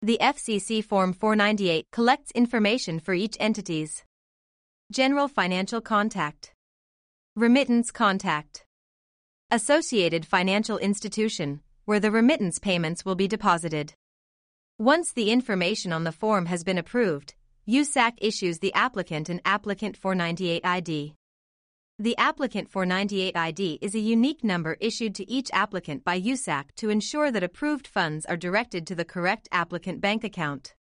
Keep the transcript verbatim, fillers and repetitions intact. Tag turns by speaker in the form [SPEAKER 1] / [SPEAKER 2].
[SPEAKER 1] The F C C Form four ninety-eight collects information for each entity's general financial contact, remittance contact, associated financial institution, where the remittance payments will be deposited. Once the information on the form has been approved, U S A C issues the applicant an Applicant four ninety-eight I D. The Applicant four ninety-eight I D is a unique number issued to each applicant by U S A C to ensure that approved funds are directed to the correct applicant bank account.